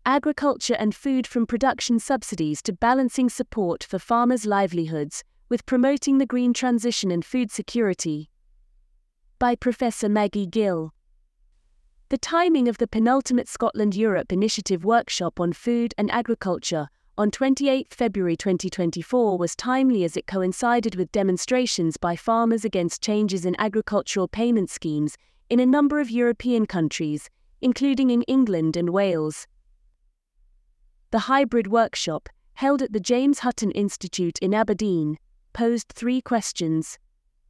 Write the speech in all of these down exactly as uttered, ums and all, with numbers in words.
agriculture and food from production subsidies to balancing support for farmers' livelihoods with promoting the green transition and food security. By Professor Maggie Gill. The timing of the penultimate Scotland Europe Initiative workshop on food and agriculture on the twenty-eighth of February twenty twenty-four was timely as it coincided with demonstrations by farmers against changes in agricultural payment schemes in a number of European countries, including in England and Wales. The hybrid workshop, held at the James Hutton Institute in Aberdeen, posed three questions.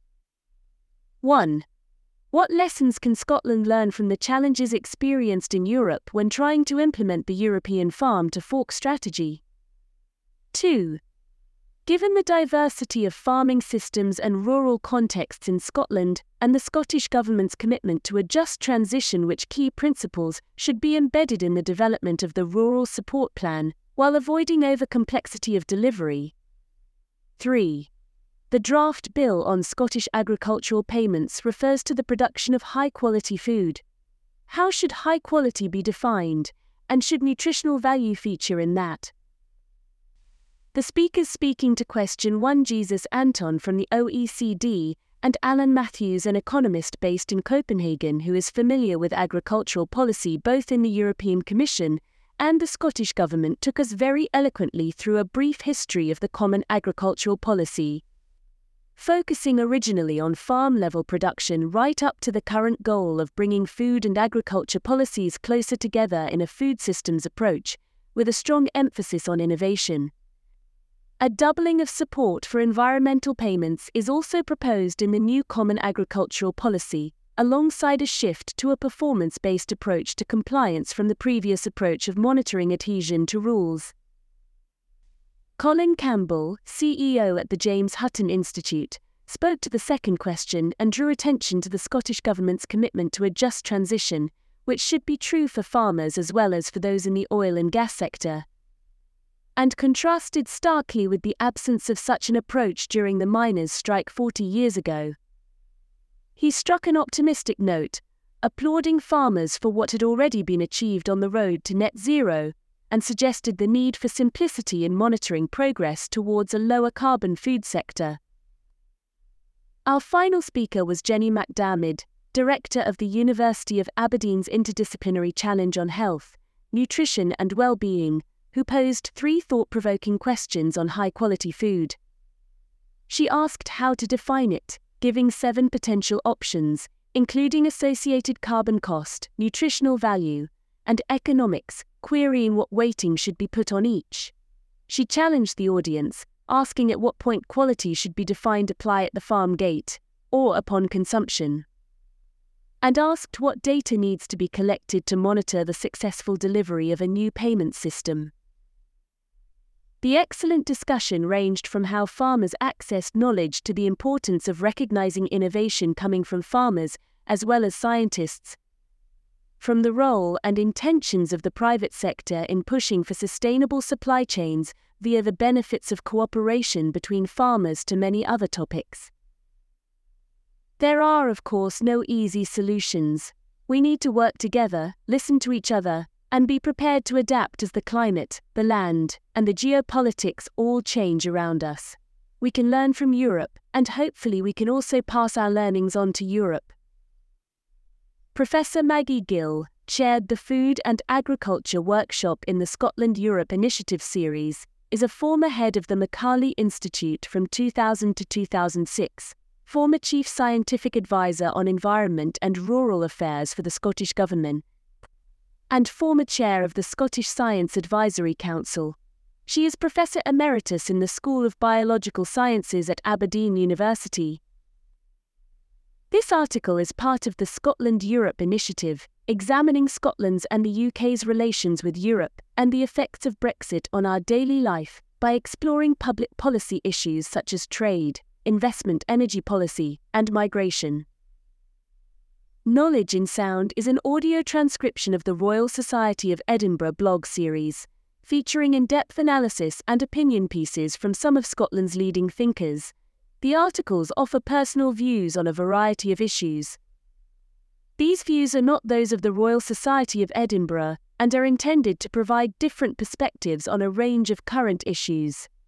one. What lessons can Scotland learn from the challenges experienced in Europe when trying to implement the European farm-to-fork strategy? two. Given the diversity of farming systems and rural contexts in Scotland, and the Scottish Government's commitment to a just transition, which key principles should be embedded in the development of the Rural Support Plan, while avoiding over-complexity of delivery? three. The draft bill on Scottish agricultural payments refers to the production of high-quality food. How should high quality be defined, and should nutritional value feature in that? The speakers speaking to question one Jesus Anton from the O E C D and Alan Matthews, an economist based in Copenhagen who is familiar with agricultural policy both in the European Commission and the Scottish Government, took us very eloquently through a brief history of the Common Agricultural Policy, focusing originally on farm-level production right up to the current goal of bringing food and agriculture policies closer together in a food systems approach, with a strong emphasis on innovation. A doubling of support for environmental payments is also proposed in the new Common Agricultural Policy, alongside a shift to a performance-based approach to compliance from the previous approach of monitoring adhesion to rules. Colin Campbell, C E O at the James Hutton Institute, spoke to the second question and drew attention to the Scottish Government's commitment to a just transition, which should be true for farmers as well as for those in the oil and gas sector, and contrasted starkly with the absence of such an approach during the miners' strike forty years ago. He struck an optimistic note, applauding farmers for what had already been achieved on the road to net zero, and suggested the need for simplicity in monitoring progress towards a lower carbon food sector. Our final speaker was Jenny MacDiarmid, Director of the University of Aberdeen's Interdisciplinary Challenge on Health, Nutrition and Well-being, who posed three thought-provoking questions on high-quality food. She asked how to define it, giving seven potential options, including associated carbon cost, nutritional value, and economics, querying what weighting should be put on each. She challenged the audience, asking at what point quality should be defined apply at the farm gate, or upon consumption, and asked what data needs to be collected to monitor the successful delivery of a new payment system. The excellent discussion ranged from how farmers accessed knowledge to the importance of recognizing innovation coming from farmers as well as scientists, from the role and intentions of the private sector in pushing for sustainable supply chains via the benefits of cooperation between farmers to many other topics. There are, of course, no easy solutions. We need to work together, listen to each other, and be prepared to adapt as the climate, the land, and the geopolitics all change around us. We can learn from Europe, and hopefully we can also pass our learnings on to Europe. Professor Maggie Gill chaired the Food and Agriculture Workshop in the Scotland Europe Initiative series, is a former head of the Macaulay Institute from two thousand to two thousand six, former Chief Scientific Advisor on Environment and Rural Affairs for the Scottish Government, and former Chair of the Scottish Science Advisory Council. She is Professor Emeritus in the School of Biological Sciences at Aberdeen University. This article is part of the Scotland Europe Initiative, examining Scotland's and the U K's relations with Europe and the effects of Brexit on our daily life by exploring public policy issues such as trade, investment, energy policy, and migration. Knowledge in Sound is an audio transcription of the Royal Society of Edinburgh blog series, featuring in-depth analysis and opinion pieces from some of Scotland's leading thinkers. The articles offer personal views on a variety of issues. These views are not those of the Royal Society of Edinburgh, and are intended to provide different perspectives on a range of current issues.